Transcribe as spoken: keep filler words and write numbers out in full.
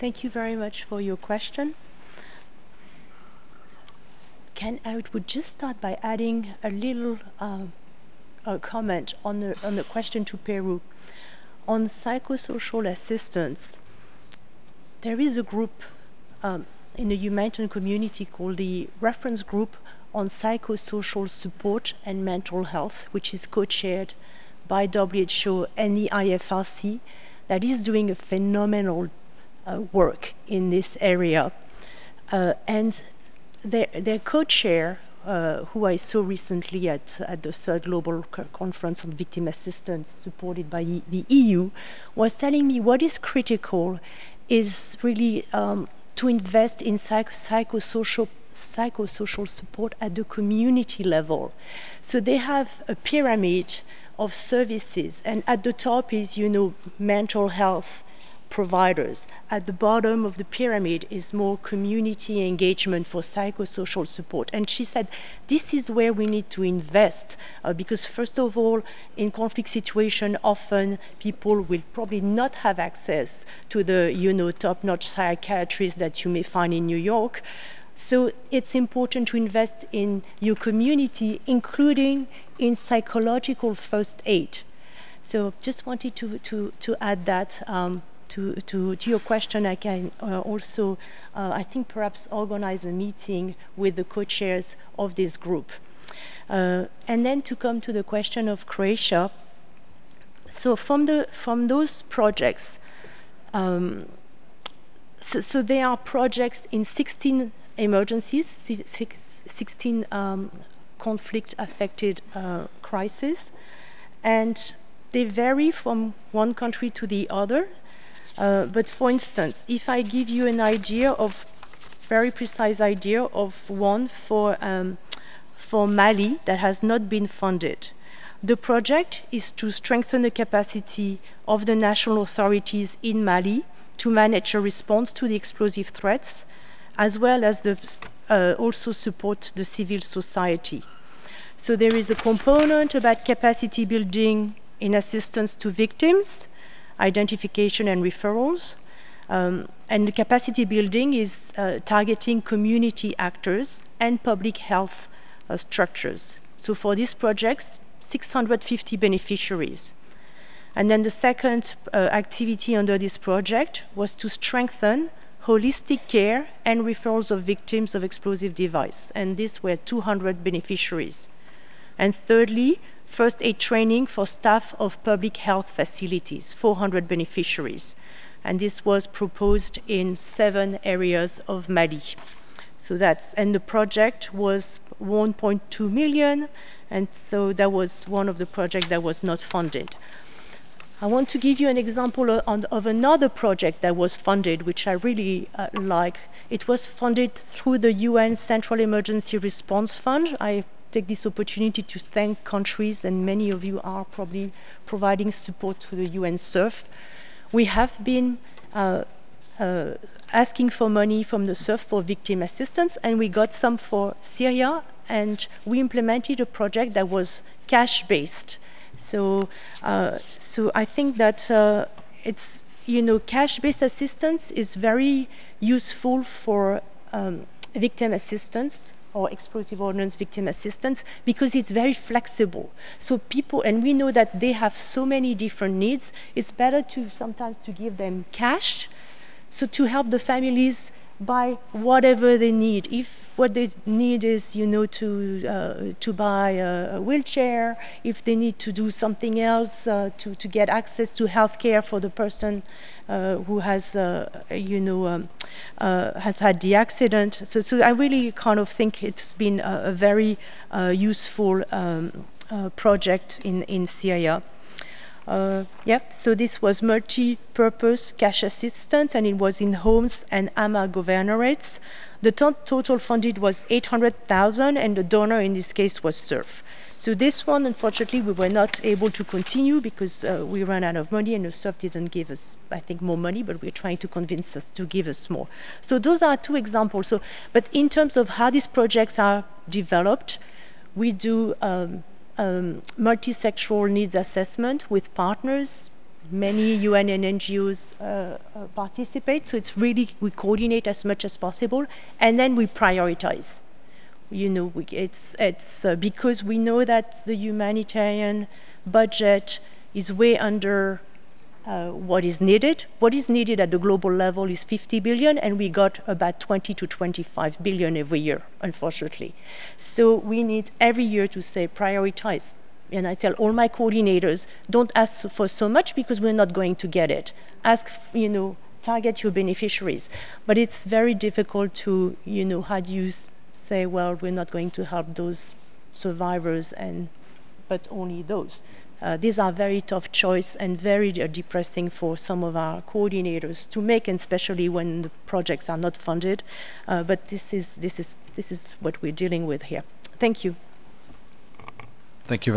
thank you very much for your question. Can I would just start by adding a little uh, uh, comment on the on the question to Peru on psychosocial assistance. There is a group um, in the humanitarian community called the Reference Group on Psychosocial Support and Mental Health, which is co-chaired by W H O and the I F R C, that is doing a phenomenal uh, work in this area. Uh, and their, their co-chair, uh, who I saw recently at, at the third Global Conference on Victim Assistance, supported by the E U, was telling me what is critical is really um, to invest in psych psychosocial psychosocial support at the community level. So they have a pyramid of services, and at the top is, you know, mental health providers. At the bottom of the pyramid is more community engagement for psychosocial support. And she said, this is where we need to invest, uh, because first of all, in conflict situation, often people will probably not have access to the, you know, top-notch psychiatrists that you may find in New York. So it's important to invest in your community, including in psychological first aid. So just wanted to, to, to add that um, to, to, to your question. I can uh, also, uh, I think, perhaps organize a meeting with the co-chairs of this group. Uh, and then to come to the question of Croatia. So from, the, from those projects, um, so, so there are projects in sixteen emergencies, sixteen um, conflict-affected uh, crises, and they vary from one country to the other. Uh, but for instance, if I give you an idea of, very precise idea of one for, um, for Mali that has not been funded. The project is to strengthen the capacity of the national authorities in Mali to manage a response to the explosive threats, as well as the, uh, also support the civil society. So there is a component about capacity building in assistance to victims, identification and referrals. Um, and the capacity building is uh, targeting community actors and public health uh, structures. So for these projects, six hundred fifty beneficiaries. And then the second uh, activity under this project was to strengthen holistic care and referrals of victims of explosive device. And these were two hundred beneficiaries. And thirdly, first aid training for staff of public health facilities, four hundred beneficiaries. And this was proposed in seven areas of Mali. So that's, and the project was one point two million, and so that was one of the projects that was not funded. I want to give you an example of, of another project that was funded, which I really uh, like. It was funded through the U N Central Emergency Response Fund. I take this opportunity to thank countries, and many of you are probably providing support to the U N C E R F. We have been uh, uh, asking for money from the C E R F for victim assistance, and we got some for Syria, and we implemented a project that was cash-based. So, uh, so I think that uh, it's, you know, cash-based assistance is very useful for um, victim assistance or explosive ordnance victim assistance because it's very flexible. So people, and we know that they have so many different needs, it's better to sometimes to give them cash, so to help the families buy whatever they need. If what they need is, you know, to uh, to buy a, a wheelchair, if they need to do something else uh, to to get access to health care for the person uh, who has, uh, you know, um, uh, has had the accident. So, so I really kind of think it's been a, a very uh, useful um, uh, project in in Syria. Uh, yep, so this was multi-purpose cash assistance, and it was in homes and A M A governorates. The to total funded was eight hundred thousand, and the donor in this case was C E R F. So this one, unfortunately, we were not able to continue because uh, we ran out of money, and the C E R F didn't give us, I think, more money, but we're trying to convince us to give us more. So those are two examples. So, but in terms of how these projects are developed, we do um, Um, multi-sectoral needs assessment with partners, many U N and N G Os uh, uh, participate, so it's really, we coordinate as much as possible, and then we prioritize. You know, we, it's, it's uh, because we know that the humanitarian budget is way under uh, what is needed. What is needed at the global level is fifty billion, and we got about twenty to twenty-five billion every year, unfortunately. So we need every year to say prioritize. And I tell all my coordinators, don't ask for so much because we're not going to get it. Ask, you know, target your beneficiaries. But it's very difficult to, you know, how do you say, well, we're not going to help those survivors, and but only those. Uh, these are very tough choice and very uh, depressing for some of our coordinators to make, and especially when the projects are not funded. Uh, but this is, this, is, this is what we're dealing with here. Thank you. Thank you very